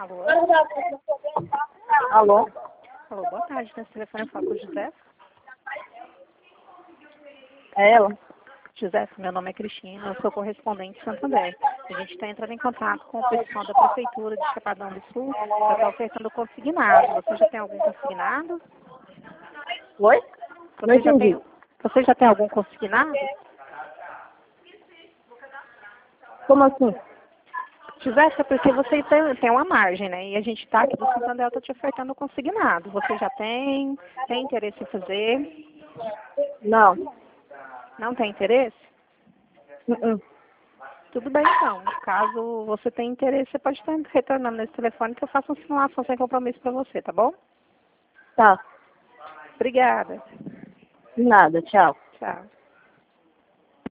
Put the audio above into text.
Alô? Alô? Alô, boa tarde. Nesse telefone eu falo com o José. É ela? José, meu nome é Cristina, eu sou correspondente de Santo André. A gente está entrando em contato com o pessoal da Prefeitura de Chapadão do Sul para estar ofertando consignado. Você já tem algum consignado? Oi? Não entendi. Você já tem algum consignado? Como assim? José, é porque você tem uma margem, né? E a gente está aqui do Santo André, está te ofertando consignado. Você já tem interesse em fazer? Não. Não tem interesse? Uh-uh. Tudo bem, então. Caso você tenha interesse, você pode estar retornando nesse telefone que eu faço uma simulação sem compromisso para você, tá bom? Tá. Obrigada. De nada, tchau. Tchau.